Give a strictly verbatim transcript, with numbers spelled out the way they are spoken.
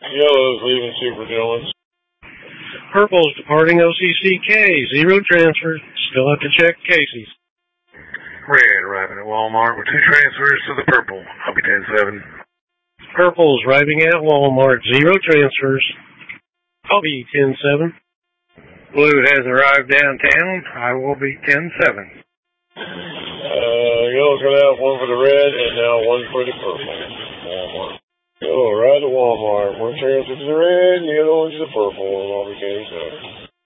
Yellow's leaving Super Dillon's. Purple's departing O C C K. Zero transfers. Still have to check Casey's. Red arriving at Walmart with two transfers to the purple. I'll be ten seven. Purple's arriving at Walmart. Zero transfers. I'll be ten seven. Blue has arrived downtown. I will be ten seven. Uh, Yellow's going to have one for the red and now one for the purple. Walmart. Yellow right at Walmart. One transfer to the red and the other one to the purple. And I'll be ten seven.